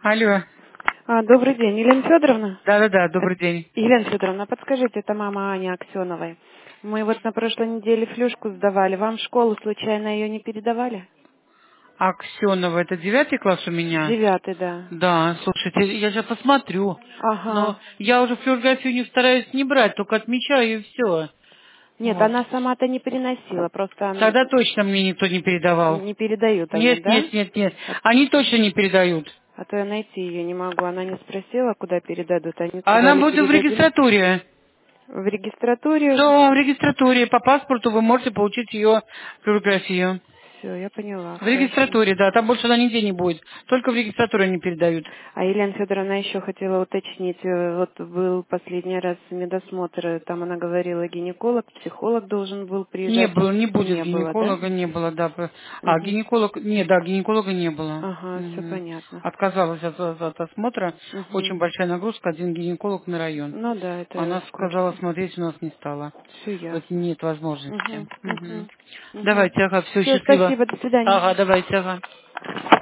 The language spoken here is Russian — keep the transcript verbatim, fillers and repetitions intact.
Алло. А, добрый день, Елена Федоровна. Да-да-да, Э, добрый день. Елена Федоровна, подскажите, это мама Ани Аксеновой. Мы вот на прошлой неделе флюшку сдавали. Вам в школу случайно ее не передавали? Аксенова, это девятый класс у меня? Девятый, да. Да, слушайте, я сейчас посмотрю. Но Ага. я уже флюорографию не стараюсь не брать, только отмечаю и все. Нет, Вот. она сама-то не переносила, просто н- Тогда точно мне никто не передавал. не передают они, Нет, да? нет, нет, нет. А, Они точно не передают. а то я найти ее не могу. Она не спросила, куда передадут. Они А она сказали, будет в передадим регистратуре. в регистратуре. Да, в регистратуре. По паспорту вы можете получить ее флюорографию. Все, я поняла, В хорошо. регистратуре, да, там больше она нигде не будет. Только в регистратуре они передают. А Елена Федоровна еще хотела уточнить, э, вот был последний раз медосмотр, э, там она говорила, гинеколог, психолог должен был Не приезжать, было, не будет не было, да? гинеколога, не было, да. п- А Мгм. гинеколог, не, да, гинеколога не было. Ага, все Мгм. понятно. Отказалась от, от- от осмотра. Очень Мгм. большая нагрузка, один гинеколог на район. Ну да, это я Она в сказала, курсе. смотреть у нас не стала. Все Вот ясно. нет возможности. Угу, Мгм. угу, угу. Давайте, ага, все, Все, счастливо. спасибо, до свидания. Ага, давайте, ага.